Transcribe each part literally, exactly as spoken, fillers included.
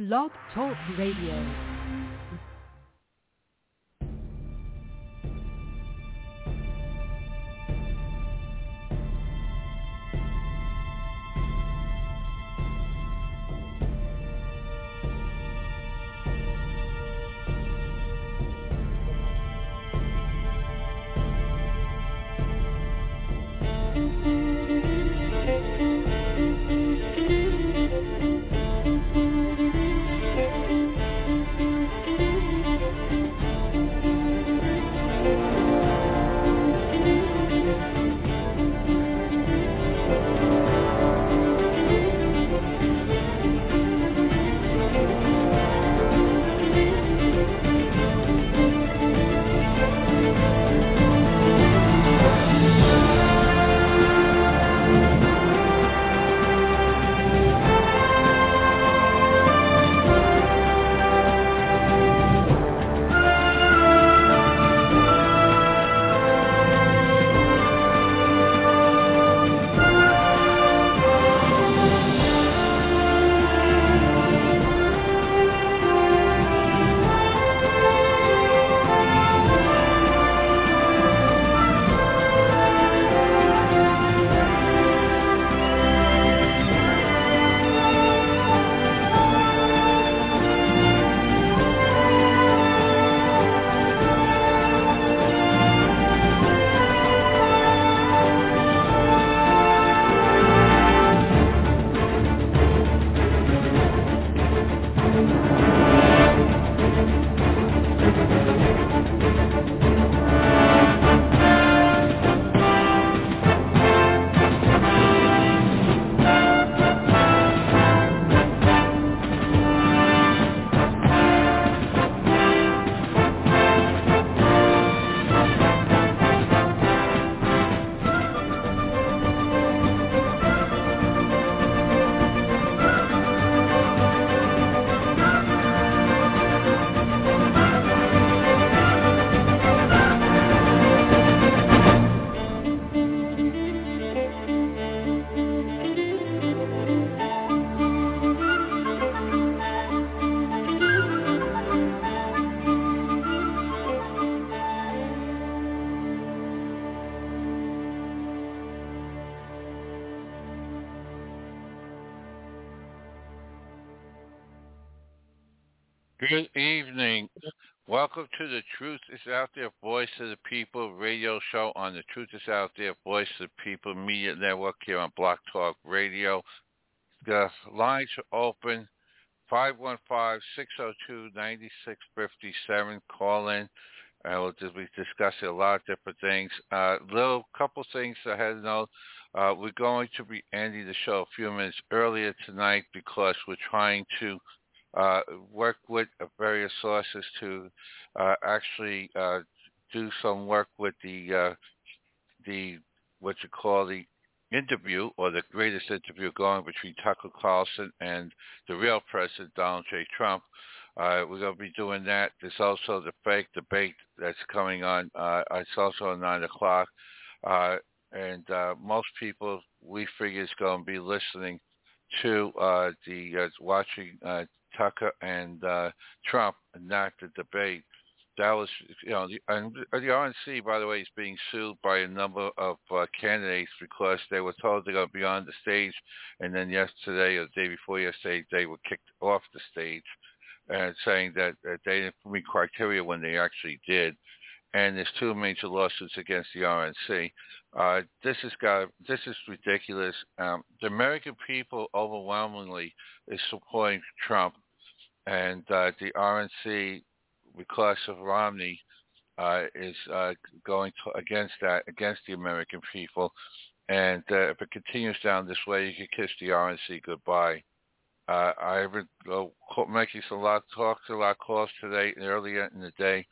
Blog Talk Radio. Good evening. Welcome to the Truth is Out There Voice of the People radio show on the Truth is Out There Voice of the People Media Network here on Block Talk Radio. The lines are open, five one five, six oh two, nine six five seven. Call in. Uh, we'll just be discussing a lot of different things. Uh, little couple things I had to know. Uh, we're going to be ending the show a few minutes earlier tonight because we're trying to Uh, work with uh, various sources to uh, actually uh, do some work with the uh, the what you call the interview or the greatest interview going between Tucker Carlson and the real President Donald J. Trump. Uh, we're going to be doing that. There's also the fake debate that's coming on. Uh, it's also at nine o'clock. Uh, and uh, most people, we figure, is going to be listening to uh, the uh, watching uh, Tucker and uh, Trump, and not the debate. That was, you know, the, and the R N C, by the way, is being sued by a number of uh, candidates because they were told they're going to be on the stage, and then yesterday or the day before yesterday, they were kicked off the stage, and saying that, that they didn't meet criteria when they actually did. And there's two major lawsuits against the R N C. Uh, this is got this is ridiculous. Um, the American people overwhelmingly is supporting Trump, and uh, the R N C, because of Romney, uh, is uh, going to, against that, against the American people. And uh, if it continues down this way, you can kiss the R N C goodbye. Uh, I've been uh, making a lot of talks, a lot of calls today, earlier in the day.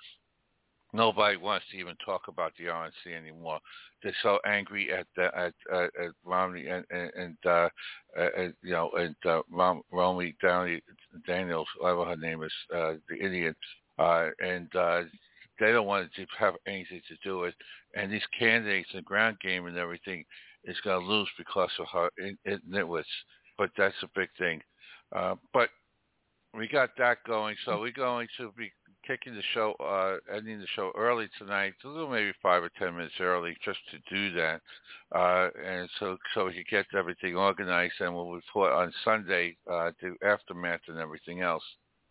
Nobody wants to even talk about the R N C anymore. They're so angry at uh, at, uh, at Romney and and, and uh, uh, you know and uh, Rom, Romney Downey Daniels, whatever her name is, uh, the idiot, uh, and uh, they don't want to have anything to do with. And these candidates, the ground game and everything, is going to lose because of her nitwits. But that's a big thing. Uh, but we got that going. So we're going to be kicking the show, uh, ending the show early tonight, a little maybe five or ten minutes early, just to do that, uh, and so so we can get everything organized, and we'll report on Sunday, uh, the aftermath and everything else.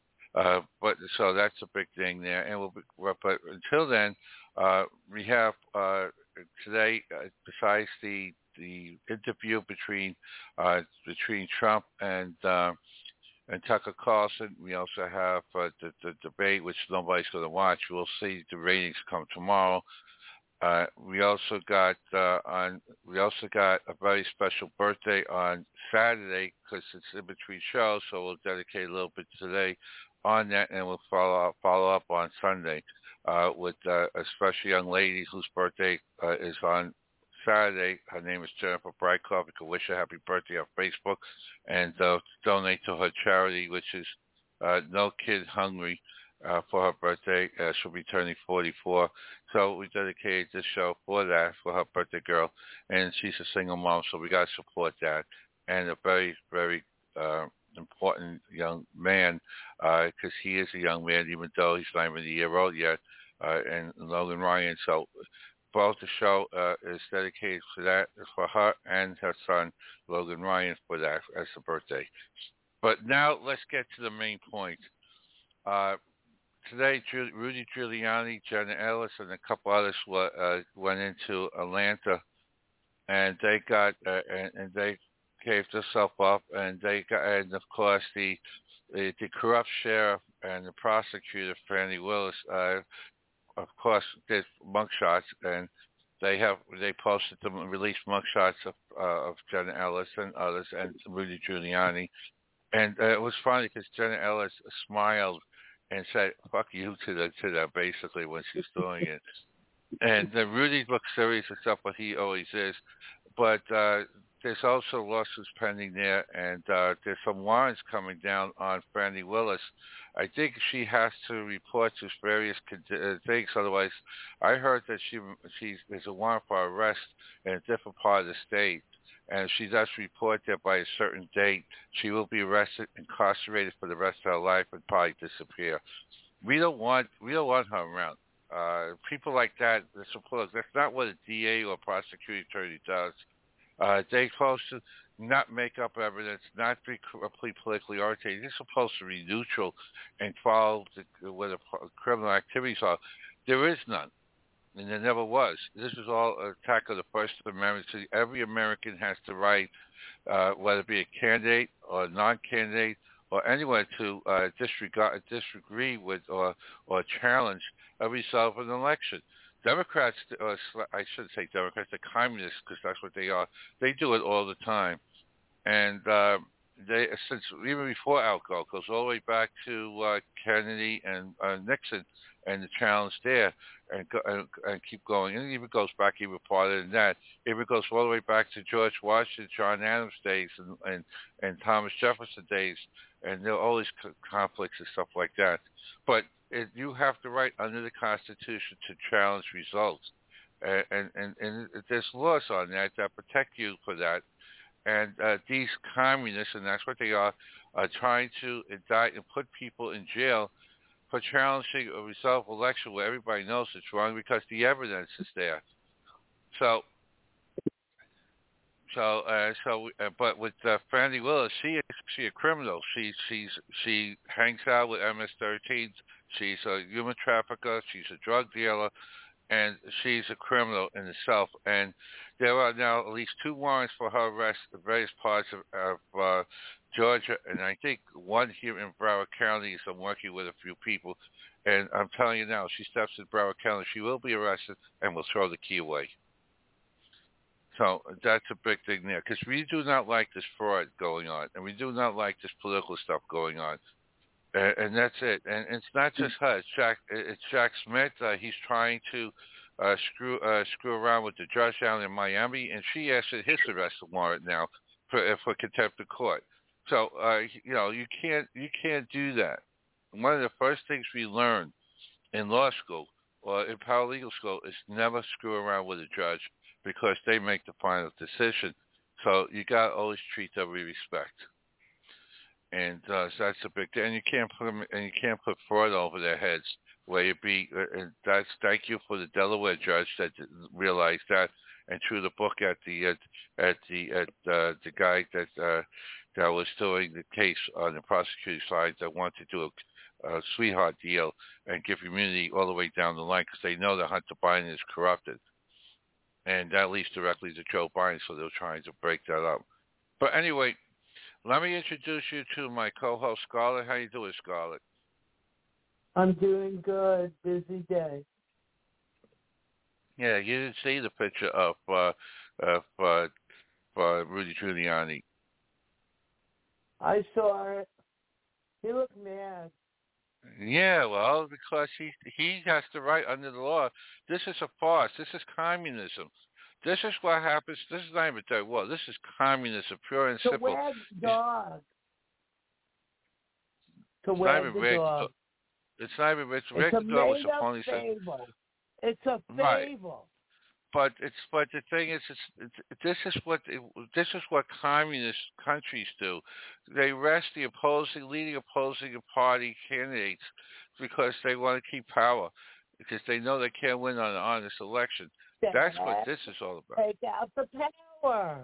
Uh, but so that's a big thing there, and we'll be, well, but until then, uh, we have uh, today, uh, besides the the interview between uh, between Trump and uh, and Tucker Carlson. We also have uh, the, the debate, which nobody's going to watch. We'll see the ratings come tomorrow. Uh, we also got uh, on. We also got a very special birthday on Saturday because it's in between shows, so we'll dedicate a little bit today on that, and we'll follow up, follow up on Sunday uh, with uh, a special young lady whose birthday uh, is on Saturday. Her name is Jennifer Brightcroft. You can wish her happy birthday on Facebook and uh, donate to her charity, which is uh, No Kid Hungry, uh, for her birthday. Uh, she'll be turning forty-four. So we dedicated this show for that, for her birthday girl. And she's a single mom, so we got to support that. And a very, very uh, important young man, because uh, he is a young man, even though he's not even a year old yet, uh, and Logan Ryan. So both the show uh, is dedicated to that, for her and her son, Logan Ryan, for that as a birthday. But now let's get to the main point. Uh, today, Rudy Giuliani, Jenna Ellis, and a couple others were, uh, went into Atlanta, and they got uh, and, and they gave themselves up, and they got, and of course the the, the corrupt sheriff and the prosecutor, Fani Willis, uh, of course, did mugshots, and they have they posted them and released mugshots of uh, of Jenna Ellis and others, and Rudy Giuliani. And uh, it was funny because Jenna Ellis smiled and said "fuck you" to the to them basically when she was doing it. And uh, Rudy looked serious and stuff, but he always is. But uh, there's also lawsuits pending there, and uh, there's some warrants coming down on Fani Willis. I think she has to report to various uh, things. Otherwise, I heard that she she's there's a warrant for arrest in a different part of the state, and if she does report there by a certain date, she will be arrested, incarcerated for the rest of her life, and probably disappear. We don't want we don't want her around. Uh, people like that, the supporters, that's not what a D A or prosecuting attorney does. Uh, they're supposed to not make up evidence, not be politically oriented. They're supposed to be neutral and follow the, where the criminal activities are. There is none, and there never was. This is all an attack of the First Amendment. So every American has the right, uh, whether it be a candidate or a non-candidate or anyone, to uh, disregard, disagree with or or challenge a result of an election. Democrats, or I shouldn't say Democrats, the communists, because that's what they are. They do it all the time, and uh, they since even before Al Gore goes all the way back to uh, Kennedy and uh, Nixon and the challenge there, and, go, and and keep going. And it even goes back even farther than that. It even goes all the way back to George Washington, John Adams days, and and, and Thomas Jefferson days, and there are all these conflicts and stuff like that. But it, you have the right under the Constitution to challenge results, and, and, and, and there's laws on that that protect you for that. And uh, these communists, and that's what they are, are trying to indict and put people in jail for challenging a result of election where everybody knows it's wrong because the evidence is there. So, so, uh, so, uh, but with uh, Fani Willis, she is she a criminal. She she's she hangs out with M S thirteen. She's a human trafficker. She's a drug dealer, and she's a criminal in itself. And there are now at least two warrants for her arrest in various parts of, of uh, Georgia, and I think one here in Broward County. So I'm working with a few people, and I'm telling you now, if she steps in Broward County, she will be arrested, and will throw the key away. So that's a big thing there, because we do not like this fraud going on, and we do not like this political stuff going on. Uh, and that's it. And it's not just her. It's Jack. It's Jack Smith. Uh, he's trying to uh, screw uh, screw around with the judge down in Miami, and she asked for his arrest warrant now for uh, for contempt of court. So uh, you know you can't you can't do that. One of the first things we learn in law school or in paralegal school is never screw around with a judge, because they make the final decision. So you got to always treat them with respect. and uh, so that's a big thing. And you can't put 'em- and you can't put fraud over their heads. Where you be, uh, and that's thank you for the Delaware judge that realized that and threw the book at the at, at the at uh, the guy that uh, that was doing the case on the prosecutor's side that wanted to do a, a sweetheart deal and give immunity all the way down the line because they know that Hunter Biden is corrupted, and that leads directly to Joe Biden, so they're trying to break that up. But anyway, let me introduce you to my co-host Scarlett. How you doing, Scarlett? I'm doing good. Busy day. Yeah, you didn't see the picture of uh, of uh, uh, Rudy Giuliani. I saw it. He looked mad. Yeah, well, because he he has the right under the law. This is a farce. This is communism. This is what happens. This is not even third world. This is communism, pure and To simple. wag the dog. To It's not wag even the rigged. dog. It's not even. It's It's a rigged. Was made-up supposedly said. fable. It's a Right. fable. But it's but the thing is, it's, it's this is what this is what communist countries do. They arrest the opposing, leading opposing party candidates because they want to keep power, because they know they can't win on an honest election. That's what this is all about. Take out the power.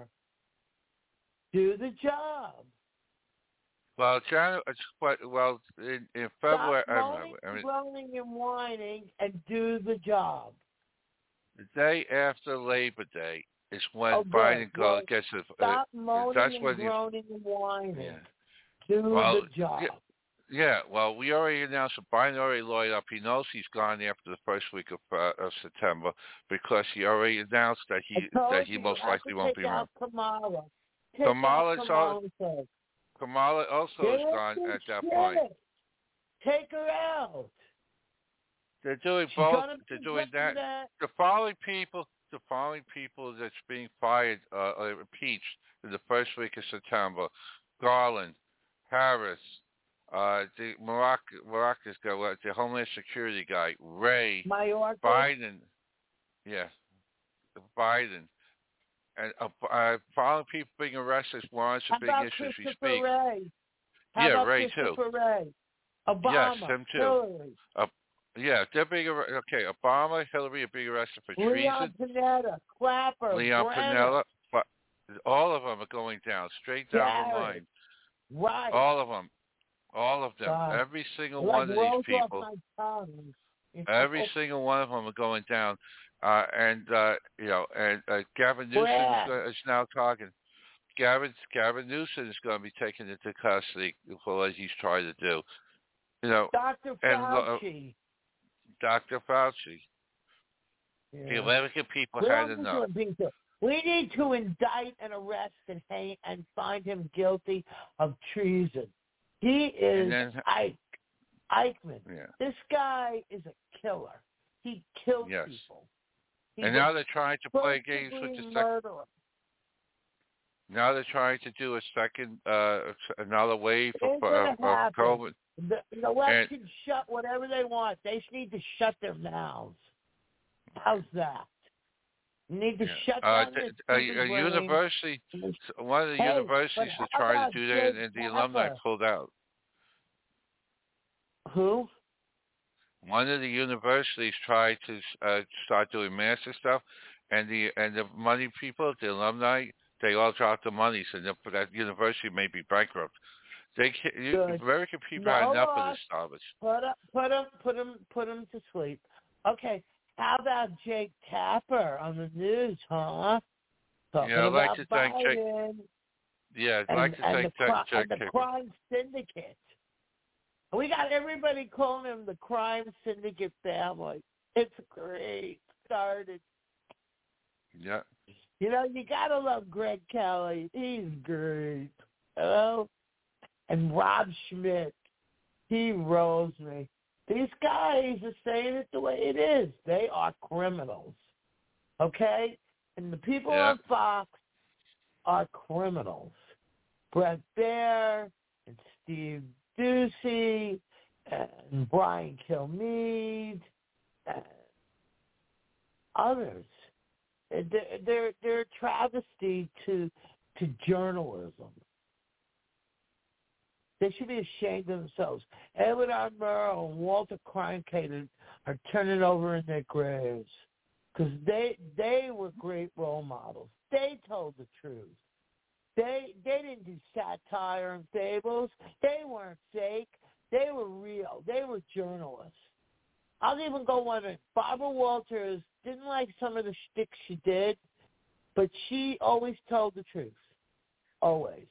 Do the job. Well, January, well, in, in February, Stop moaning, I mean, groaning, and whining, and do the job. the day after Labor Day is when oh, Biden well, go, gets a. Stop uh, moaning that's and when you, groaning and whining. Yeah. Do Well, the job. Yeah. Yeah, well, we already announced that Biden already lawyered up. He knows he's gone after the first week of uh, of September because he already announced that he that he you, most you likely won't be around. Kamala. Take Kamala's out al- Kamala. Kamala also Get is gone her at that shit. point. Take her out. They're doing She's both. gonna They're be doing that. that. The following people, the following people that's being fired uh, or impeached in the first week of September: Garland, Harris. Uh, the Maracas guy, what, the Homeland Security guy, Ray, Mayorkas. Biden, yeah, Biden, and uh, uh, following people being arrested is warrants a How big about issue as we Christopher speak. Ray? How Yeah, about Ray too. Christopher Ray? Obama, Yes, him too. Hillary. Uh, yeah, they're being ar- okay. Obama, Hillary are being arrested for Leon treason. Panetta, Clapper, Leon Brennan, Panella, but all of them are going down, straight down the Garrett. line. Right. All of them. All of them, God. every single like one of these people, off my tongue. every single one of them are going down. Uh, and uh, you know, and uh, Gavin Newsom is, go- is now talking. Gavin Gavin Newsom is going to be taken into custody for what he's trying to do. You know, Doctor and Fauci. uh, Doctor Fauci. Yeah. The American people we had don't enough. need to, we need to indict and arrest and hang and find him guilty of treason. He is then, Ike. Eichmann. Yeah. This guy is a killer. He kills Yes. people. He's and now they're trying to play games with the second. Now they're trying to do a second, uh, another wave of, uh, of COVID. The, the left can shut whatever they want. They just need to shut their mouths. How's that? You need to yeah. shut uh, down th- this a, a university, one of the hey, universities is trying to do that, and, and the alumni pulled out. Who? One of the universities tried to uh, start doing master stuff, and the and the money people, the alumni, they all dropped the money, so the, that university may be bankrupt. They you, American people no, are enough uh, of this garbage. Put them, put them, put them, put them to sleep. Okay, how about Jake Tapper on the news, huh? Talking yeah, I'd about like to thank Jake. Biden Yeah, I'd and, like to and thank the, Jake. and the crime syndicate. We got everybody calling him the crime syndicate family. It's great. Started. Yeah. You know, you gotta love Greg Kelly. He's great. You know? And Rob Schmidt. He rolls me. These guys are saying it the way it is. They are criminals. Okay? And the people yeah. on Fox are criminals. Brett Baer and Steve Doocy and Brian Kilmeade and others. They're, they're, they're a travesty to to journalism. They should be ashamed of themselves. Edward R. Murrow and Walter Cronkite are turning over in their graves because they they were great role models. They told the truth. They they didn't do satire and fables. They weren't fake. They were real. They were journalists. I'll even go one. Barbara Walters didn't like some of the shtick she did, but she always told the truth. Always.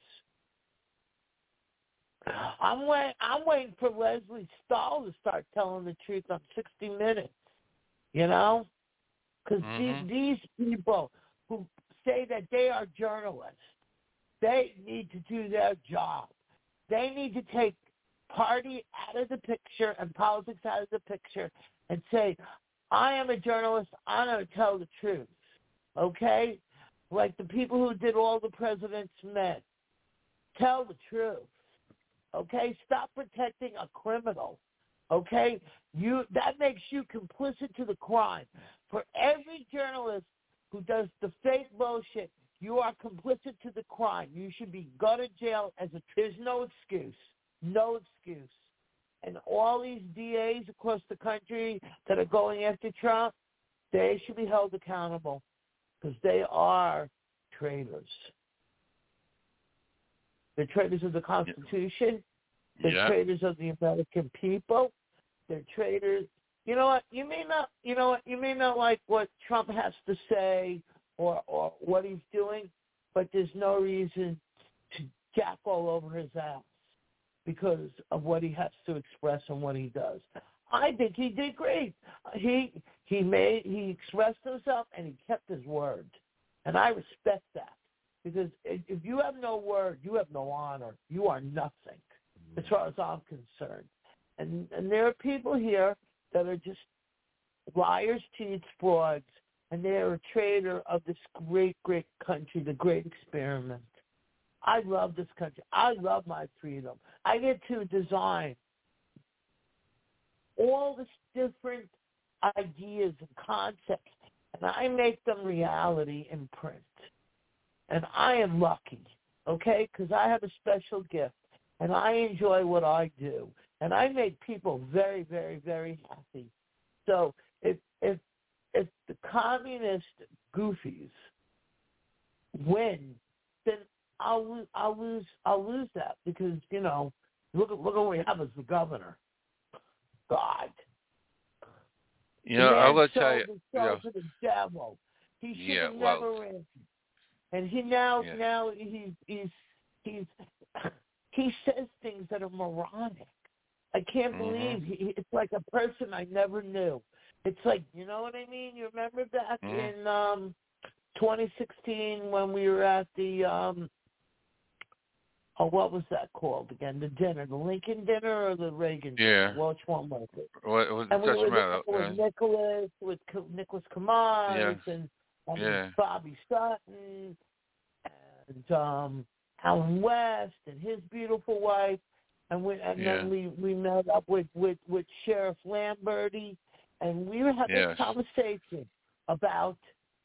I'm waiting. I'm waiting for Leslie Stahl to start telling the truth on sixty minutes. You know, because mm-hmm. these, these people who say that they are journalists, they need to do their job. They need to take party out of the picture and politics out of the picture and say, I am a journalist. I'm going to tell the truth. Okay? Like the people who did All the President's Men. Tell the truth. Okay? Stop protecting a criminal. Okay? You that makes you complicit to the crime. For every journalist who does the fake bullshit, you are complicit to the crime. You should be go to jail as a there's no excuse. No excuse. And all these D As across the country that are going after Trump, they should be held accountable because they are traitors. They're traitors of the Constitution. They're yeah. traitors of the American people. They're traitors. You know what? You may not. You know what? You may not like what Trump has to say or or what he's doing, but there's no reason to jack all over his ass because of what he has to express and what he does. I think he did great. He he made he expressed himself and he kept his word, and I respect that because if you have no word, you have no honor. You are nothing, as far as I'm concerned. And and there are people here that are just liars, cheats, frauds, and they are a traitor of this great, great country, the great experiment. I love this country. I love my freedom. I get to design all these different ideas and concepts, and I make them reality in print. And I am lucky, okay, because I have a special gift, and I enjoy what I do. And I make people very, very, very happy. So if if if the communist goofies win, then I'll lose. I'll lose. I'll lose that because you know, look at look at what we have as the governor. God. You know, I will tell you. The Yeah. to the devil. He should yeah, have well, never ran. And he now yeah. now he's he's he's he says things that are moronic. I can't believe mm-hmm. he, it's like a person I never knew. It's like, you know what I mean? You remember back mm-hmm. in um, twenty sixteen when we were at the, um, oh, what was that called again? The dinner, the Lincoln dinner or the Reagan yeah. dinner? Which one was it? What, what, and we doesn't were matter. there with Uh, Nicholas, with Nicholas Kamaz yeah. and, and yeah. Bobby Sutton and um, Alan West and his beautiful wife. And we, and yeah. then we, we met up with, with, with Sheriff Lamberty, and we were having yes. a conversation about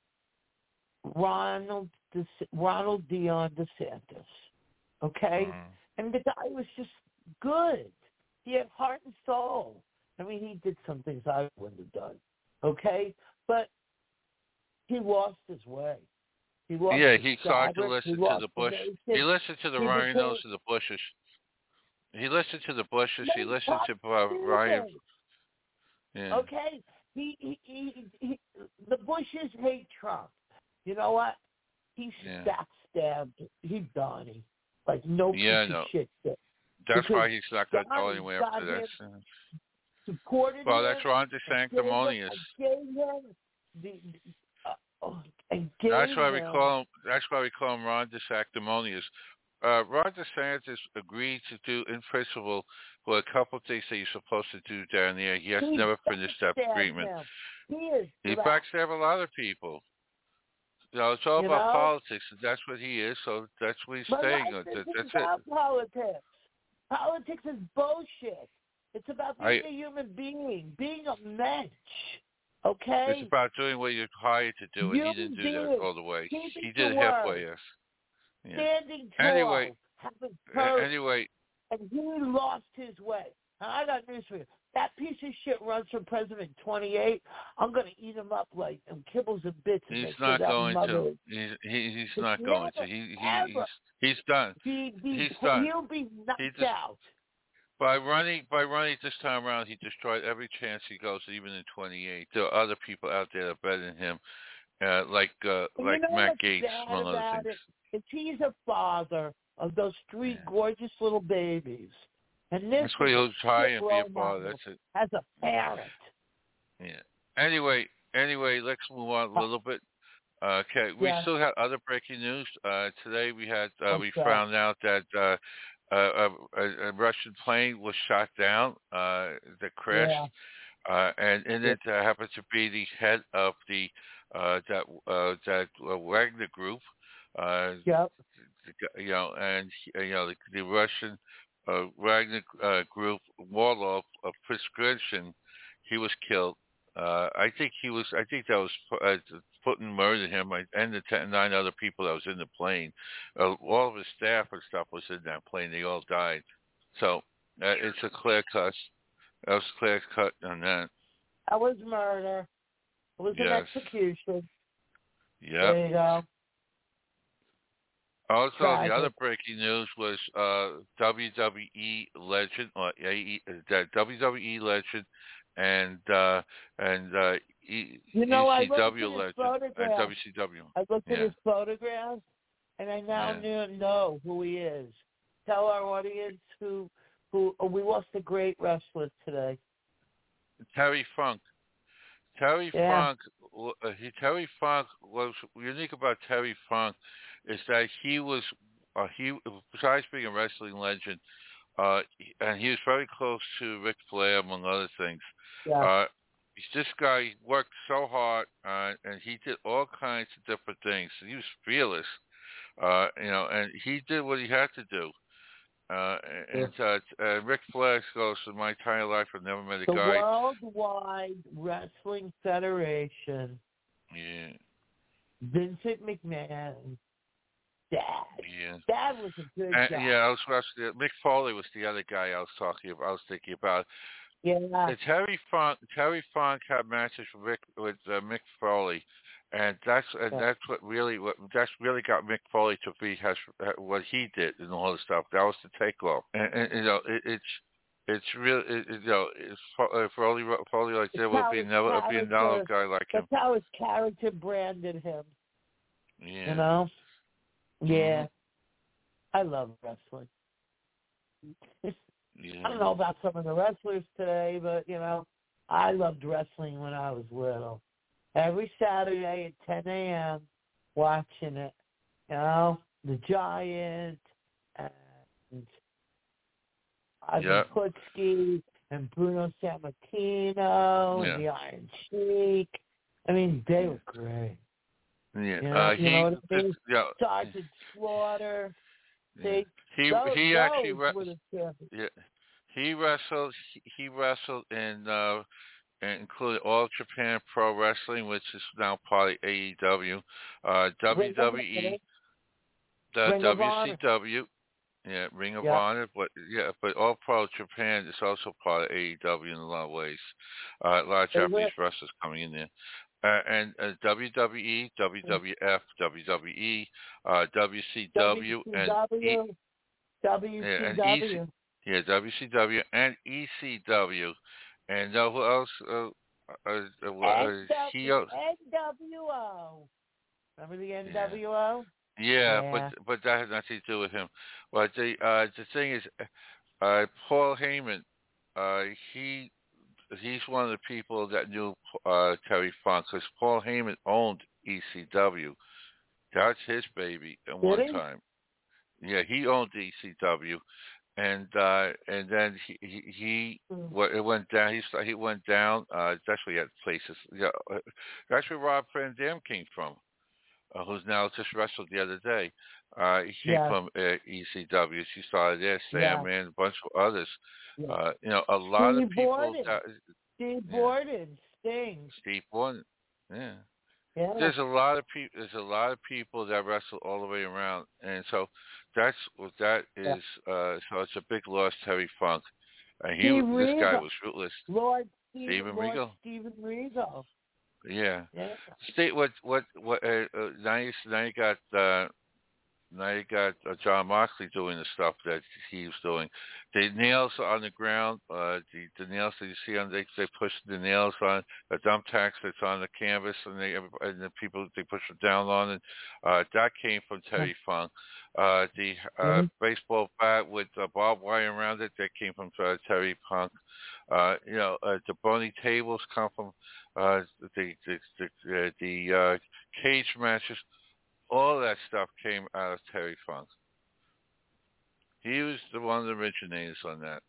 Ronald De, Ronald Dion DeSantis, okay? Mm-hmm. And the guy was just good. He had heart and soul. I mean, he did some things I wouldn't have done, okay? But he lost his way. He lost yeah, his he started to fabric. listen he to the Bush. The He listened to the he Rhinos became, and the Bushes. He listened to the Bushes. He listened to uh, stupid. Ryan. Yeah. Okay, he, he, he, he, the Bushes hate Trump. You know what? He's yeah. backstabbed. He's Donnie. Like no yeah, piece no. of shit. Did. That's because why he's not going to go Donnie anywhere got after him, this. supported Well, him. that's Ron DeSanctimonious. And gave him the, the, uh, oh, and gave That's why we him, call him. That's why we call him Ron DeSanctimonious. Uh, Ron DeSantis agreed to do, in principle, well, a couple of things that you're supposed to do down there. He has he never finished that agreement. him. He is He black. backstabbed a lot of people. You know, it's all You about know? politics, and that's what he is. So that's what he's But saying. life That, isn't that's about it. politics. Politics is bullshit. It's about being I, a human being, being a mensch. Okay? It's about doing what you're hired to do, and Human he didn't do being, that all the way. keeping He did the halfway, word, yes. Yeah. standing tall, Anyway, having uh, courage. anyway, and he lost his way. Now, I got news for you. That piece of shit runs for president twenty-eight. I'm going to eat him up like in kibbles and bits. And He's make not sure that going mother to. He's he, he's is not never, going to. He, he ever he's he's done. be, be, He's done. He'll be knocked He just, out. by running by running this time around, he destroyed every chance he goes. Even in twenty-eight, there are other people out there that are better than him, uh, like uh, And like you know Matt what's Gaetz, bad among other about things. it? Is he's a father of those three Yeah. gorgeous little babies. And this That's why is he'll a try shit and be a role father. model That's it. as a parent. Yeah. Anyway, anyway, let's move on a little bit. Uh, okay, we Yeah. still had other breaking news. Uh, today we had uh, we Okay. found out that uh, a, a, a Russian plane was shot down. Uh, that crashed, Yeah. uh, and in it uh, happened to be the head of the uh, that uh, that uh, Wagner Group. Uh, Yep. You know, and you know the, the Russian uh, Wagner uh, Group warlord of prescription. He was killed. Uh, I think he was. I think that was uh, Putin murdered him, and the ten, nine other people that was in the plane. Uh, all of his staff and stuff was in that plane. They all died. So uh, it's a clear cut. That was a clear cut on that. That was murder. It was Yes. an execution. Yeah. There you go. Also, Tragic. the other breaking news was uh, W W E legend, or A E, uh, W W E legend, and uh, and uh, e, You know, I E C W looked at his legend, and photograph. W C W. I looked Yeah. at his photographs, and I now Yeah. knew, know who he is. Tell our audience who who oh, we lost a great wrestler today. Terry Funk. Terry Yeah. Funk. Uh, he, Terry Funk was unique about Terry Funk is that he was uh, he besides being a wrestling legend, uh, and he was very close to Ric Flair among other things. Yeah. Uh, this guy worked so hard, uh, and he did all kinds of different things. He was fearless, uh, you know, and he did what he had to do. Uh, and uh, uh, Ric Flair goes, "In my entire life, I've never met a The guy." Worldwide Wrestling Federation. Yeah. Vincent McMahon. Dad. Yeah. Dad was a good Uh, guy. yeah, I was watching. Mick Foley was the other guy I was talking about. I was thinking about. Yeah. Uh, Terry Funk. Terry Funk had matches with Rick, with uh, Mick Foley, and that's and Yeah. that's what really what that's really got Mick Foley to be has what he did and all the stuff. That was the takeoff, and, and you know it, it's it's real. It, it, you know, it's uh, Foley Foley like there will be never be another guy like him. That's how his character branded him. Yeah. You know. Yeah. Mm-hmm. I love wrestling. Yeah. I don't know about some of the wrestlers today, but, you know, I loved wrestling when I was little. Every Saturday at ten a.m., watching it. You know, the Giant and Ivan Yeah. Putski and Bruno Sammartino Yeah. and the Iron Sheik. I mean, they were great. Yeah. You know, Uh, you he, know what I mean? yeah. Sergeant Slaughter. Yeah. See, He those, he those actually re- were the champions. yeah, he wrestled he, he wrestled in uh including All Japan Pro Wrestling, which is now part of A E W, uh Ring W of W E, Honor. the Ring of W C Honor. W, yeah, Ring of Yeah. Honor, but yeah, but All Pro Japan is also part of A E W in a lot of ways. Uh, a lot of They Japanese were- wrestlers coming in there. Uh, and uh, W W E, W W F, W W E, uh, W C W, and E, W C yeah, and E C, W. yeah, W C W and E C W, and uh, who else? Uh, uh, uh, uh, he, uh, N W O. Remember the N W O? yeah, Yeah. but but that has nothing to do with him. But the uh, the thing is, uh, Paul Heyman, uh, he he's one of the people that knew uh, Terry Funk because Paul Heyman owned E C W. That's his baby at one Did he? time. Yeah, he owned E C W, and uh, and then he he, he Mm. well, it went down. He sta- he went down. Uh, that's where he had places. Yeah, uh, that's where Rob Van Dam came from, uh, who's now just wrestled the other day. Uh, he came Yeah. from uh, E C W. She started there. Yeah. Sandman, a bunch of others. Yeah. Uh, you know, a lot Steve of people. Borden. That, Steve yeah. Borden. Sting. Steve Borden. Yeah. Yeah. There's a lot of people. There's a lot of people that wrestle all the way around, and so that's what that Yeah. is. Uh, so it's a big loss, Terry Funk. Uh, he, Steve this guy Regal. was ruthless. Lord Steve, Stephen Lord Regal. Stephen Regal. Yeah. Yeah. State what what what? Uh, uh, now you now you got uh, now you got uh, John Moxley doing the stuff that he was doing. The nails on the ground, uh, the the nails that you see on they they push the nails on a dump tax that's on the canvas, and they and the people they push it down on it. Uh, that came from Terry Funk. Uh, the uh, Mm-hmm. baseball bat with uh, barbed wire around it that came from uh, Terry Funk. Uh, you know, uh, the bony tables come from uh, the the the, uh, the uh, cage matches. All that stuff came out of Terry Funk. He was the one of the originators on that.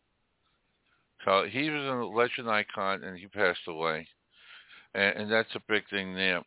So he was a legend icon, and he passed away, and, and that's a big thing there.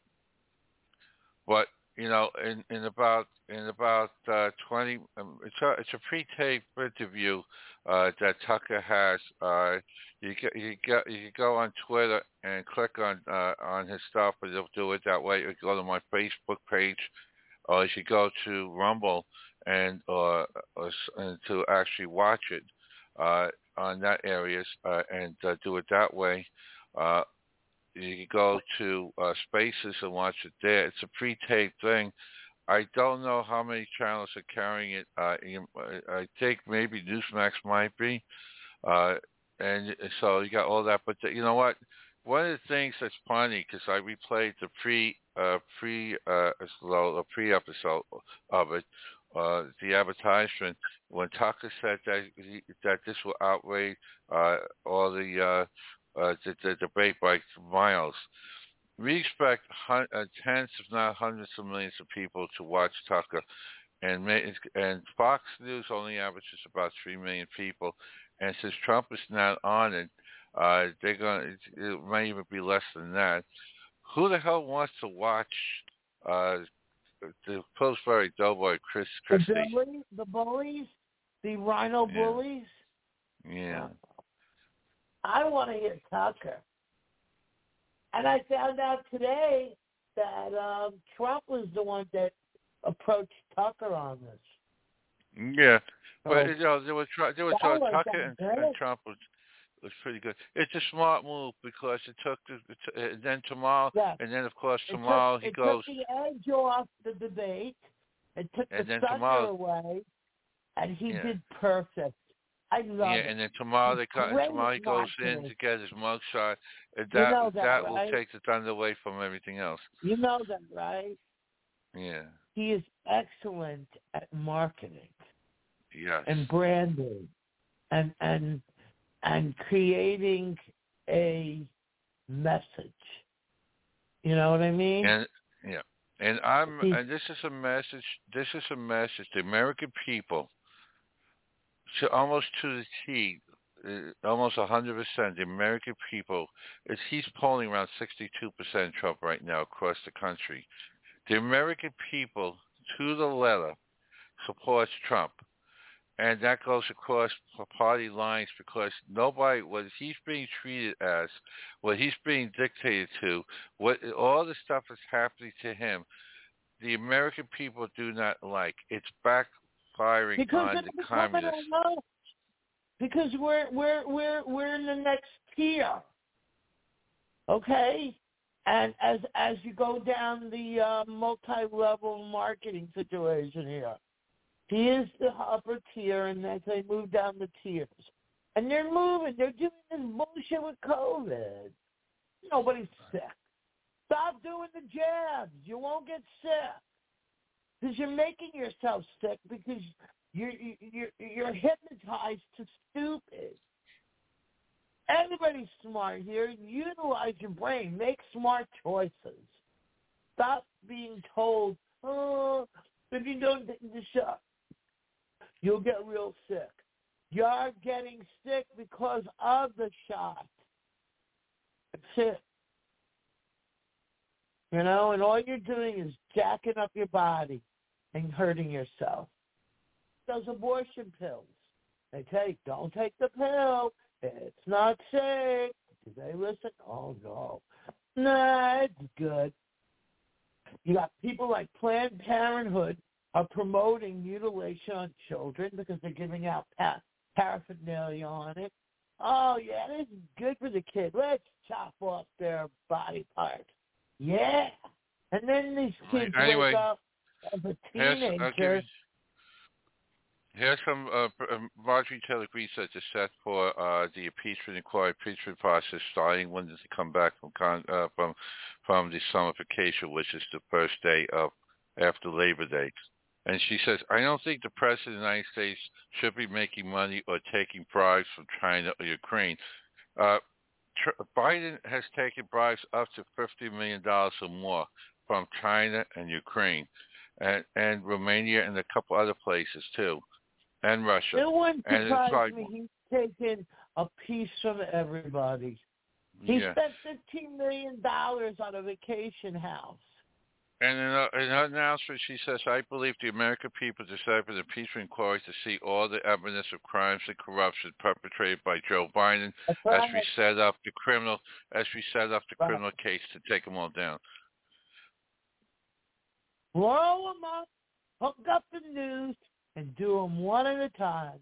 But you know, in, in about in about uh, twenty, um, it's a it's a pre-taped interview uh, that Tucker has. Uh, you get you get you can go on Twitter and click on uh, on his stuff, but they'll do it that way. You go to my Facebook page. Or you should go to Rumble and uh, or, and to actually watch it uh, on that areas uh, and uh, do it that way. Uh, you can go to uh, Spaces and watch it there. It's a pre-taped thing. I don't know how many channels are carrying it. Uh, I think maybe Newsmax might be. Uh, and so you got all that. But the, you know what? One of the things that's funny, because I replayed the pre uh, pre uh, a pre episode of it, uh, the advertisement when Tucker said that he, that this will outrage uh, all the, uh, uh, the the debate by miles. We expect hun- uh, tens, if not hundreds of millions of people to watch Tucker, and and Fox News only averages about three million people. And since Trump is not on it, uh, they're going. It might even be less than that. Who the hell wants to watch uh, the Pillsbury Doughboy Chris Christie? The bullies, the bullies, the Rhino yeah. bullies. Yeah. I want to hear Tucker. And I found out today that um, Trump was the one that approached Tucker on this. Yeah, but So, you know there was there was uh, Tucker and, and Trump was was pretty good. It's a smart move because it took the, and then tomorrow, yeah. and then of course it tomorrow took, he it goes. It took the edge off the debate. It took and the then thunder tomorrow, away, and he yeah. did perfect. I love yeah, it. and then tomorrow they come, tomorrow he goes in to get his mugshot. And that you know that, that right? will take the thunder away from everything else. You know that, right? Yeah. He is excellent at marketing. Yes. And branding, and and and creating a message. You know what I mean? And yeah, and I'm He's, and this is a message. This is a message. The American people, to almost to the T, uh, almost a hundred percent. The American people, is he's polling around sixty-two percent Trump right now across the country. The American people, to the letter, supports Trump. And that goes across party lines because nobody, what he's being treated as, what he's being dictated to, what all the stuff that's happening to him, the American people do not like. It's backfiring because on the communists. Because we're we're we're we're in the next tier, okay? And as as you go down the uh, multi-level marketing situation here. He is the upper tier, and as they move down the tiers. And they're moving. They're doing this bullshit with COVID. Nobody's sick. Stop doing the jabs. You won't get sick. Because you're making yourself sick because you're, you're, you're hypnotized to stupid. Everybody's smart here. Utilize your brain. Make smart choices. Stop being told, oh, if you don't take the shot, you'll get real sick. You're getting sick because of the shot. That's it. You know, and all you're doing is jacking up your body and hurting yourself. Those abortion pills. They take, don't take the pill. It's not safe. Do they listen? Oh, no. Nah, it's good. You got people like Planned Parenthood are promoting mutilation on children because they're giving out pa- paraphernalia on it. Oh, yeah, this is good for the kid. Let's chop off their body parts. Yeah. And then these kids Anyway, wake up as a teenager. Here's some uh, um, Marjorie Taylor Greene said is set for uh, the impeachment inquiry, impeachment process starting when does it come back from con- uh, from from the summer vacation, which is the first day of after Labor Day. And she says, I don't think the President of the United States should be making money or taking bribes from China or Ukraine. Uh, tr- Biden has taken bribes up to fifty million dollars or more from China and Ukraine and, and Romania and a couple other places too. And Russia. It wouldn't surprise like, me. He's taken a piece from everybody. He yeah. spent fifteen million dollars on a vacation house. And in her, in her announcement, she says, I believe the American people deserve an impeachment inquiry to see all the evidence of crimes and corruption perpetrated by Joe Biden right. as we set up the criminal as we set up the right. criminal case to take them all down. Blow them up, hook up the news, and do them one at a time.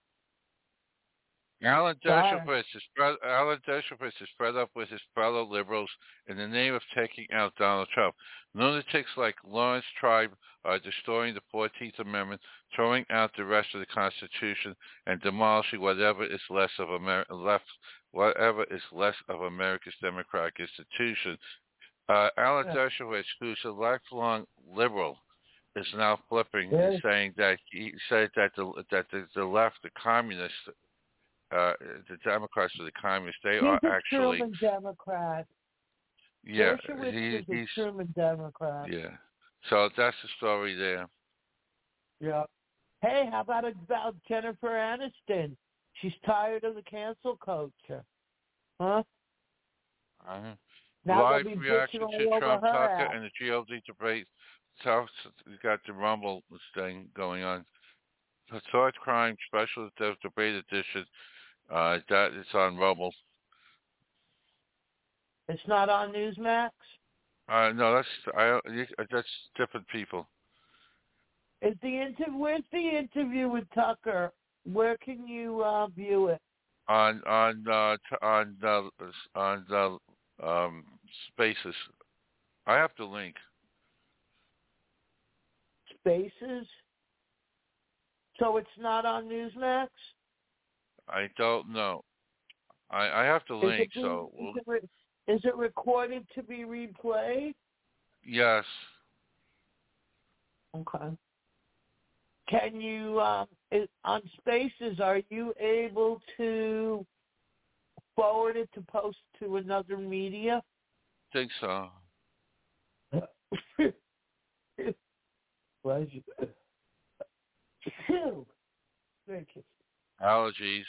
Alan Dershowitz is, spread, Alan Dershowitz is spread up with his fellow liberals in the name of taking out Donald Trump. Lunatics like Lawrence Tribe are destroying the fourteenth Amendment, throwing out the rest of the Constitution, and demolishing whatever is less of Amer- left, whatever is less of America's democratic institution. Uh, Alan yeah. Dershowitz, who's a lifelong liberal, is now flipping yeah. and saying that he said that the that the, the left, the communists. Uh, the Democrats or the communists, they he's are a actually Truman Democrat. Yeah, he, he's a Truman Democrat. Yeah, so that's the story there. Yeah. Hey, how about about Jennifer Aniston? She's tired of the cancel culture, huh? Uh-huh. Now Live reaction to Trump, Tucker, and the G O P debate. So you got the Rumble thing going on. Sword Crime Special Debate Edition. Uh, that is on Rumble. It's not on Newsmax? Uh, no, that's I. That's different people. Is the inter- Where's the interview with Tucker? Where can you uh, view it? On on uh, t- on the on the um, Spaces. I have the link. Spaces. So it's not on Newsmax? I don't know. I, I have the link, being, so... We'll... Is, it re- is it recorded to be replayed? Yes. Okay. Can you, um, it, on Spaces, are you able to forward it to post to another media? I think so. Pleasure. Thank you. Allergies.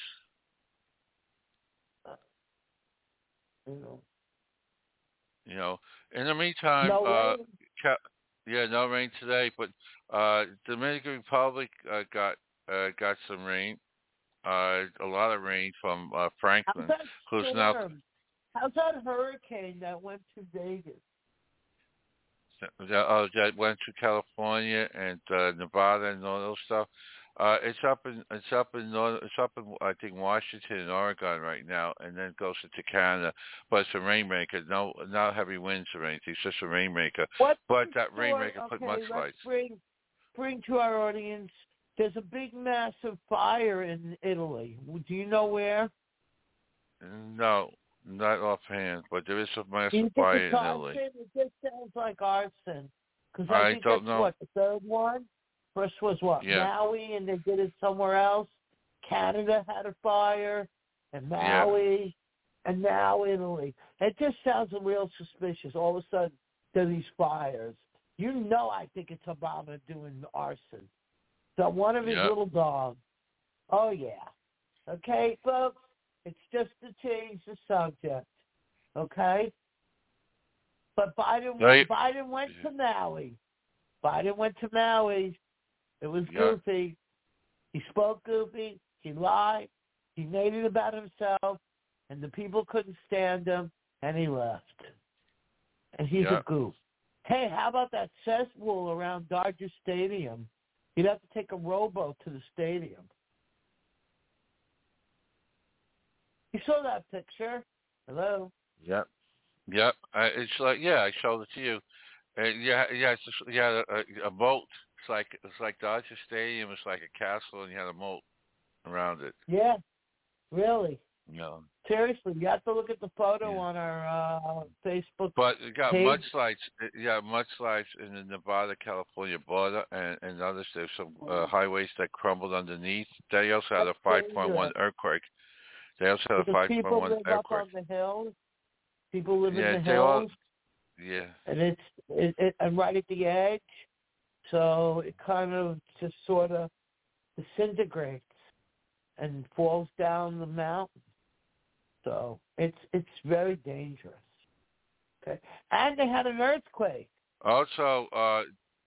You know. You know. In the meantime, no uh, rain. ca- yeah, no rain today, but uh, Dominican Republic uh, got uh, got some rain. Uh, a lot of rain from uh, Franklin, How's that who's storm? now. How's that hurricane that went to Vegas? That, uh, that went to California and uh, Nevada and all those stuff. Uh, it's up in it's up in North, it's up in I think Washington and Oregon right now, and then goes into Canada. But it's a rainmaker, no not heavy winds or anything. It's just a rainmaker. What's but that story? rainmaker okay, put mudslides. Let's bring bring to our audience. There's a big massive fire in Italy. Do you know where? No, not offhand, but there is a massive Do you think fire it's in arson? Italy. It just sounds like arson. Because I, I think don't that's know. what the third one. First was what Yeah. Maui, and they did it somewhere else. Canada had a fire, and Maui, yeah. and now Italy. It just sounds real suspicious. All of a sudden, there are these fires. You know, I think it's Obama doing arson. So one of his yeah. little dogs. Oh yeah. Okay, folks. It's just to change the subject. Okay. But Biden, right. Biden went to Maui. Biden went to Maui. It was yeah. goofy. He spoke goofy. He lied. He made it about himself, and the people couldn't stand him, and he left. And he's yeah. a goof. Hey, how about that cesspool around Dodger Stadium? You'd have to take a rowboat to the stadium. You saw that picture? Hello? Yep. Yep. Uh, it's like, yeah, I showed it to you. Uh, yeah, yeah, it's just, yeah, a, a moat. It's like it's like Dodger Stadium. It's like a castle, and you had a moat around it. Yeah, really. No. Seriously, you have to look at the photo Yeah. on our uh, Facebook But it got page. mudslides. Yeah, mudslides in the Nevada-California border, and and others. There's some uh, highways that crumbled underneath. They also had a That's five point one dangerous. earthquake. They also had a Because five point people one live up earthquake. on the hills. People live in Yeah, the they all. hills, Yeah. and it's it, it, and right at the edge, so it kind of just sort of disintegrates and falls down the mountain. So it's it's very dangerous. Okay, and they had an earthquake. Also, uh,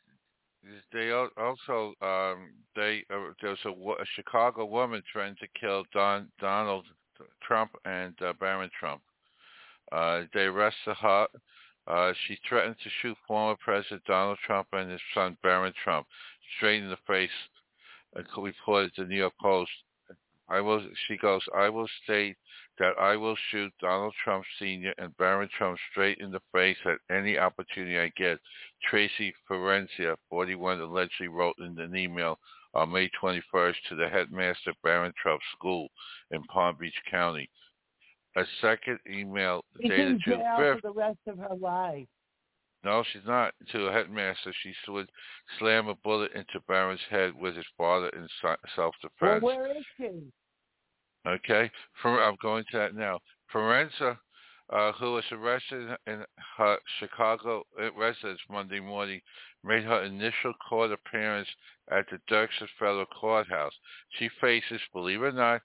they al- also um, they uh, there was a, wo- a Chicago woman trying to kill Don Donald Trump and uh, Barron Trump. Uh, they arrested her. Uh, she threatened to shoot former President Donald Trump and his son Barron Trump straight in the face, uh, reported the New York Post. I will. She goes. I will state that I will shoot Donald Trump Senior and Barron Trump straight in the face at any opportunity I get. Tracy Ferencia, forty-one, allegedly wrote in an email on May twenty-first to the headmaster of Barron Trump School in Palm Beach County. A second email She's dated in June jail for fifth. the rest of her life. No, she's not. To a headmaster, she would slam a bullet into Barron's head with his father in self-defense. Well, where is she? Okay, For, I'm going to that now. Ferencia, uh, who was arrested in her Chicago residence Monday morning, made her initial court appearance at the Dirksen Federal Courthouse. She faces, believe it or not,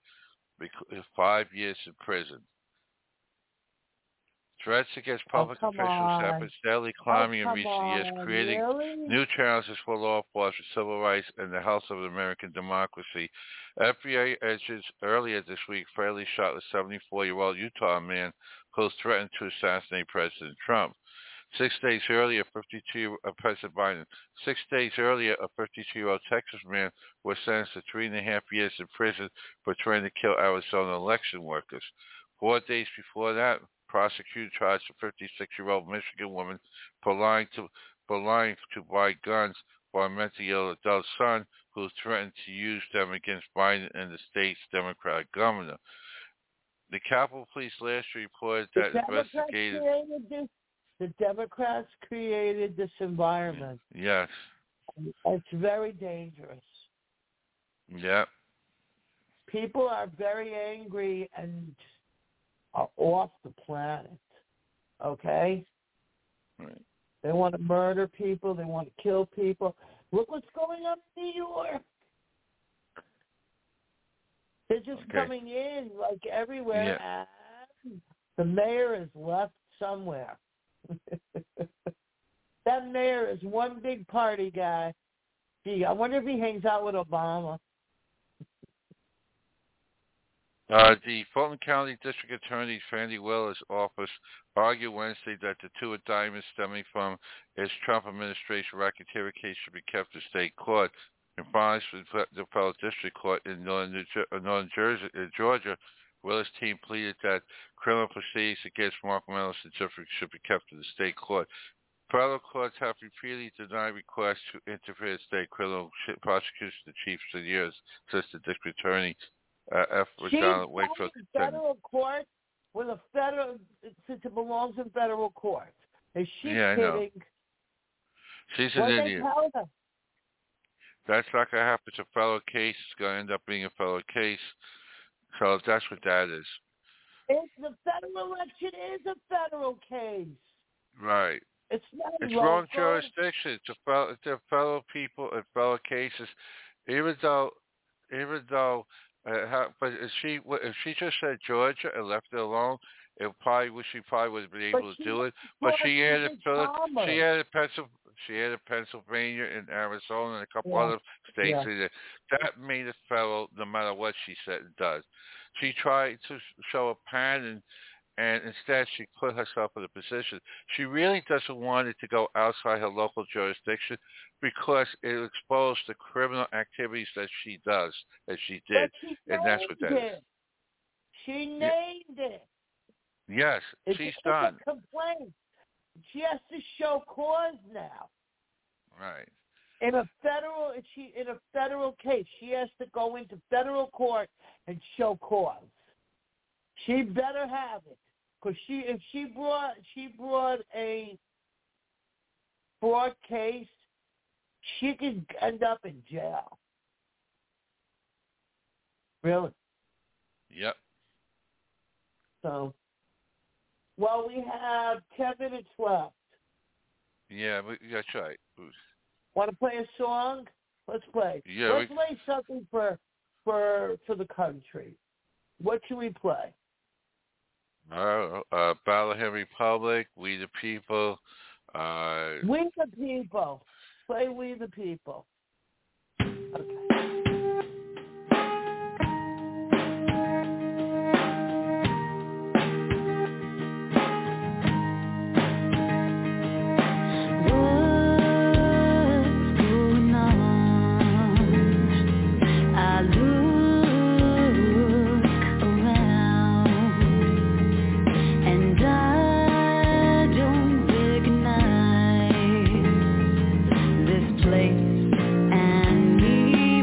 five years in prison. Threats against Oh, public come officials have on. been steadily Oh, climbing in come recent years, on. creating Really? new challenges for law enforcement, civil rights, and the health of American democracy. F B I agents earlier this week fatally shot a seventy-four-year-old Utah man who threatened to assassinate President Trump. Six days earlier, fifty-two uh, President Biden. Six days earlier, a fifty-two-year-old Texas man was sentenced to three and a half years in prison for trying to kill Arizona election workers. Four days before that, prosecutor charged a fifty-six-year-old Michigan woman for lying to for lying to buy guns for a mentally ill adult son who threatened to use them against Biden and the state's Democratic governor. The Capitol Police last year reported The that Democrats investigators. created this. The Democrats created this environment. Yes. It's very dangerous. Yeah. People are very angry and are off the planet. Okay? Right. They want to murder people. They want to kill people. Look what's going on in New York. They're just Okay. coming in like everywhere. Yeah. And the mayor is left somewhere. That mayor is one big party guy. Gee, I wonder if he hangs out with Obama. Uh, the Fulton County District Attorney Fani Willis' office argued Wednesday that the two indictments stemming from its Trump administration racketeering case should be kept in state court. In filings for the federal district court in northern, New Jer- northern Jersey, uh, Georgia, Willis' team pleaded that criminal proceedings against Mark Meadows should be kept in the state court. Federal courts have repeatedly denied requests to interfere in state criminal prosecution of the chief for years, says the district attorney. Uh, F. She's John Wakefield. in federal court with a federal, since it belongs in federal court. Is she Yeah, I kidding? know. She's an What did they idiot. tell her? That's not going to happen. It's a federal case. It's going to end up being a federal case. So that's what that is. It's the federal election is a federal case. Right. It's not It's local. wrong jurisdiction. It's a federal, it's a federal people and federal cases. Even though, even though, uh, how, but if she if she just said Georgia and left it alone, it probably she probably would have been able But to do it. But she added she added Pencil she added Pennsylvania and Arizona and a couple Yeah. other states Yeah. in there. That made it federal no matter what she said it does. She tried to show a pattern and instead she put herself in a position. She really doesn't want it to go outside her local jurisdiction because it exposed the criminal activities that she does, that she did, she and that's what that it. is. She named yeah. it. Yes, it's, she's it's done. A complaint. She has to show cause now. Right. In a federal, she in a federal case, she has to go into federal court and show cause. She better have it, because she if she brought she brought a fraud case, she could end up in jail. Really? Yep. So, well, we have ten minutes left. Yeah, that's right. Want to play a song? Let's play. Yeah, Let's we... play something for for for the country. What should we play? Uh, uh, Balaam Republic, We the People. Uh... We the People. Play We the People. Okay. And me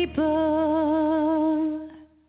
people.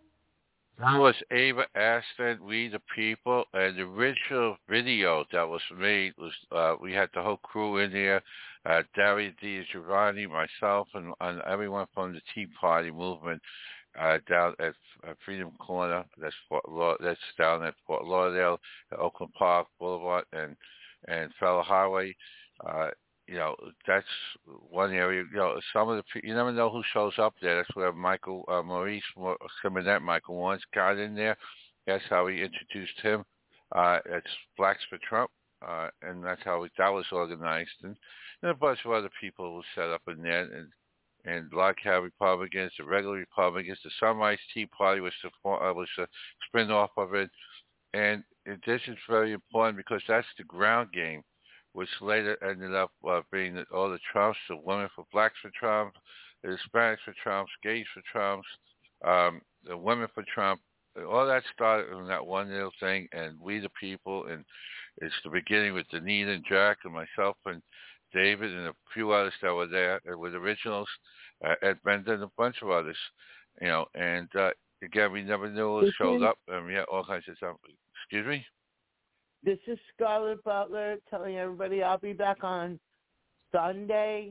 That was Ava Aston, We the People, and the original video that was made was, uh, we had the whole crew in there, uh, Daria Giovanni, myself, and, and everyone from the Tea Party movement uh, down at uh, Freedom Corner, that's Fort Laud- that's down at Fort Lauderdale, at Oakland Park Boulevard, and, and Federal Highway. Uh, you know, that's one area. You know, some of the pe- you never know who shows up there. That's where Michael uh, Maurice, Simonet, Michael once got in there. That's how he introduced him. Uh, it's Blacks for Trump, uh, and that's how we, that was organized. And, and a bunch of other people were set up in there, and and Lockout Republicans, the regular Republicans, the Sunrise Tea Party was the uh, was a spin off of it. And this is very important because that's the ground game, which later ended up uh, being the, all the Trumps, the women for Blacks for Trump, the Hispanics for Trump, gays for Trump, um, the women for Trump. All that started in that one little thing, and We the People, and it's the beginning with Danita and Jack and myself and David and a few others that were there uh, with originals, uh, Ed Bender and a bunch of others, you know, and uh, again, we never knew it showed up, and yeah, all kinds of stuff. Excuse me? This is Scarlett Butler telling everybody I'll be back on Sunday,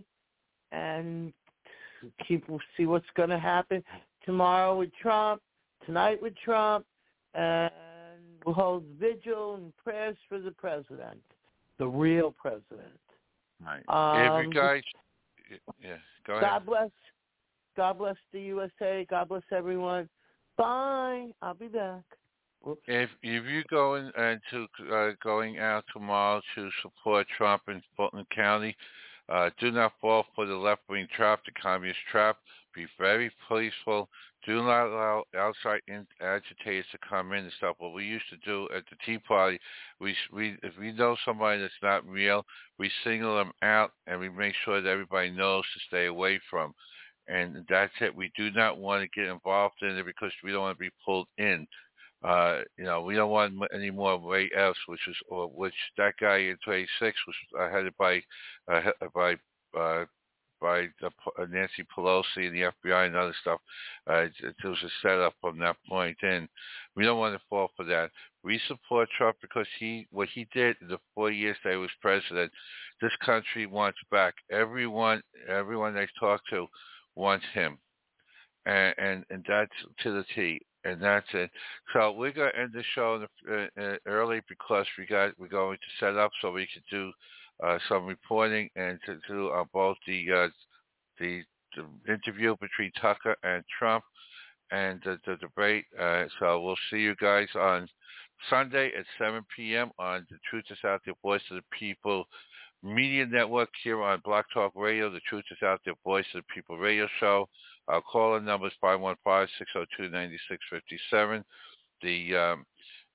and keep see what's going to happen tomorrow with Trump, tonight with Trump, and we'll hold vigil and prayers for the president, the real president. Right. Um, if you guys, yeah, go ahead. God bless. God bless the U S A. God bless everyone. Bye. I'll be back. Whoops. If if you going into uh, going out tomorrow to support Trump in Fulton County, uh, do not fall for the left wing trap, the communist trap. Be very peaceful. Do not allow outside in- agitators to come in and stuff. What we used to do at the Tea Party, we we if we know somebody that's not real, we single them out and we make sure that everybody knows to stay away from. And that's it. We do not want to get involved in it because we don't want to be pulled in. Uh, you know, we don't want any more Ray Epps, which is, or which that guy in twenty-six was uh, headed by, uh, by, uh, by the, uh, Nancy Pelosi and the F B I and other stuff. Uh, it, it was a setup from that point in. We don't want to fall for that. We support Trump because he, what he did in the four years that he was president, this country wants back. Everyone, everyone they talk to wants him, and and, and that's to the T. And that's it. So we're gonna end the show in the, uh, uh, early because we got we're going to set up so we can do uh, some reporting and to do uh, both the, uh, the the interview between Tucker and Trump and the, the debate. Uh, so we'll see you guys on Sunday at seven p.m. on the Truth Is Out There, Voice of the People Media Network here on Block Talk Radio. The Truth Is Out There, Voice of the People Radio Show. Our call-in number is five one five, six zero two, nine six five seven. The um,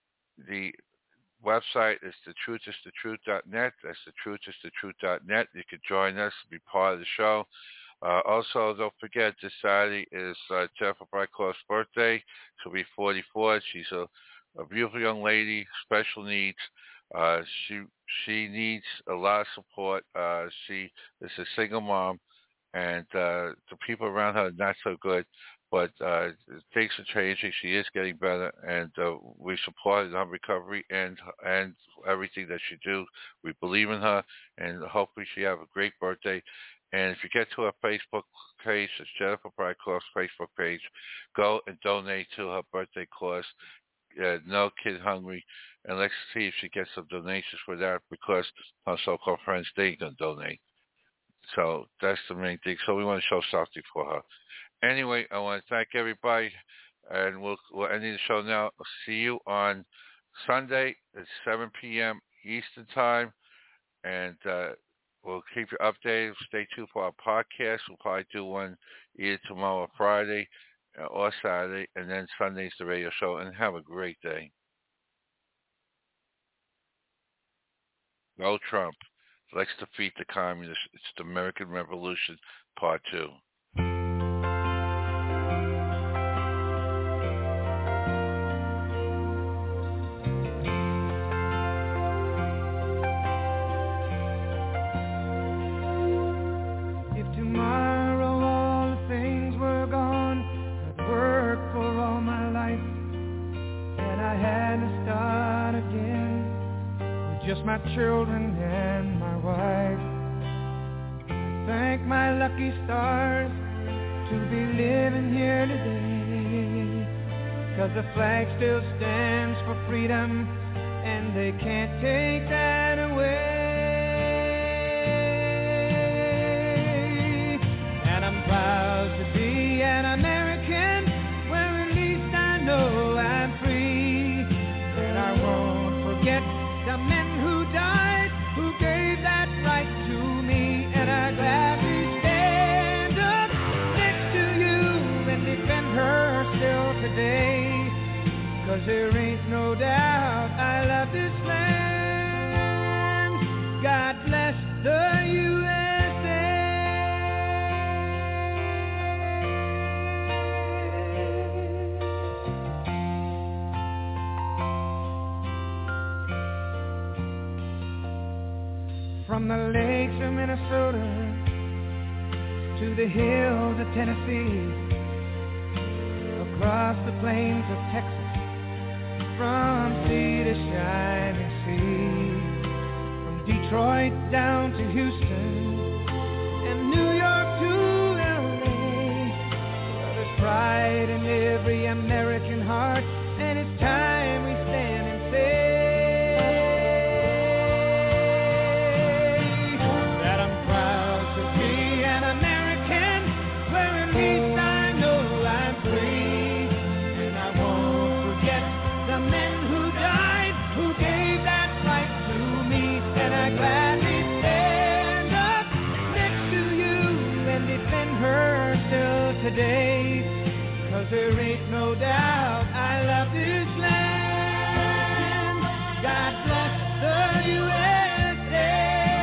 the website is the truth is the truth dot net. That's the truth is the truth dot net. You can join us, be part of the show. Uh, also, don't forget, this Saturday is uh, Jennifer Brightcroft's birthday. She'll be forty-four. She's a, a beautiful young lady, special needs. Uh, she she needs a lot of support. Uh, she is a single mom. And uh, the people around her are not so good, but uh, things are changing. She is getting better, and uh, we support her recovery and and everything that she do. We believe in her, and hopefully she have a great birthday. And if you get to her Facebook page, it's Jennifer Brightcroft's Facebook page, go and donate to her birthday cause. Uh, no Kid Hungry, and let's see if she gets some donations for that because her so-called friends, they ain't going to donate. So that's the main thing. So we want to show something for her. Anyway, I want to thank everybody, and we'll, we'll end the show now. I'll see you on Sunday at seven p.m. Eastern Time, and uh, we'll keep you updated. Stay tuned for our podcast. We'll probably do one either tomorrow or Friday uh, or Saturday, and then Sunday's the radio show, and have a great day. Go Trump. Let's defeat the communists. It's the American Revolution, Part Two. If tomorrow all the things were gone just my children and my wife. Thank my lucky stars to be living here today, 'cause the flag still stands for freedom and they can't take that away. And I'm proud to be an American, where at least I know I'm free. And I won't forget the men who died, who gave that right to me. And I gladly stand up next to you and defend her still today, 'cause there ain't no doubt I love this land. God bless the U S A. From the lakes of Minnesota to the hills of Tennessee, across the plains of Texas, from sea to shining sea, from Detroit down to Houston and New York to L A. Well, there's pride in every American heart, and it's time we stand and say that I'm proud to be an American, where at least I know I'm free. And I won't forget the men who died, who gave that right to me. And I gladly stand up next to you and defend her still today, 'cause there ain't no doubt I love this land. God bless the U S A.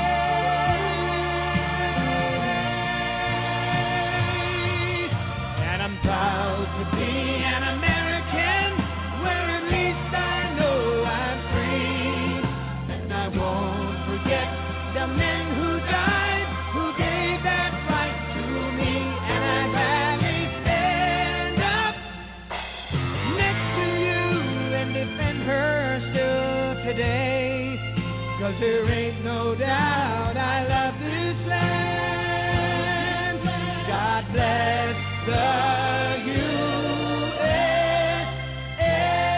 And I'm proud to be an American, where at least I know I'm free. And I won't forget the men who died, who gave that right to me. And I gladly stand up next to you and defend her still today, 'cause there ain't no doubt I love this land. God bless the U S A.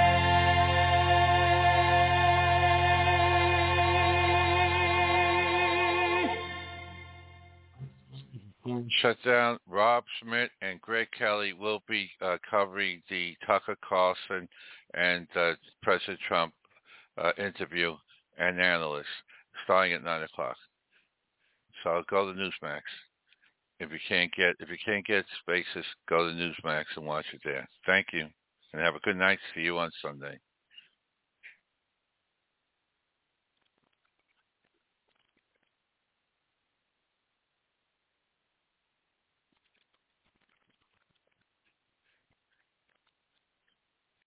Shut down. Rob Schmitt and Greg Kelly will be uh, covering the Tucker Carlson and uh, President Trump uh, interview and analyst starting at nine o'clock. So go to Newsmax. If you can't get if you can't get Spaces, go to Newsmax and watch it there. Thank you, and have a good night. See you on Sunday.